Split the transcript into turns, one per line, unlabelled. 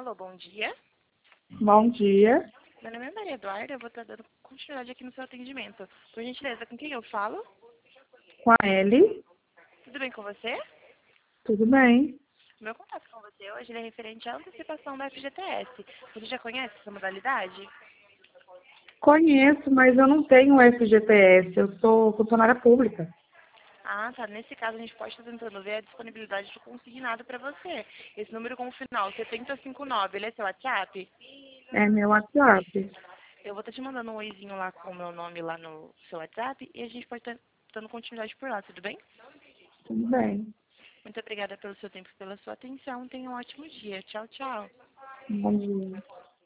Alô, bom dia.
Bom dia,
Meu nome é Maria Eduarda, eu vou estar dando continuidade aqui no seu atendimento. Por gentileza, com quem eu falo?
com a Ellie.
Tudo bem com você?
Tudo bem?
Meu contato com você hoje ele é referente à antecipação da FGTS. Você já conhece essa modalidade?
Conheço, mas eu não tenho FGTS, eu sou funcionária pública.
Ah, tá. Nesse caso, a gente pode estar tentando ver a disponibilidade do consignado para você. Esse número com o final 7059, ele é seu WhatsApp?
É meu WhatsApp.
Eu vou estar te mandando um oizinho lá com o meu nome lá no seu WhatsApp e a gente pode estar dando continuidade por lá, tudo bem?
Tudo bem.
Muito obrigada pelo seu tempo e pela sua atenção. Tenha um ótimo dia. Tchau, tchau.
Bom dia.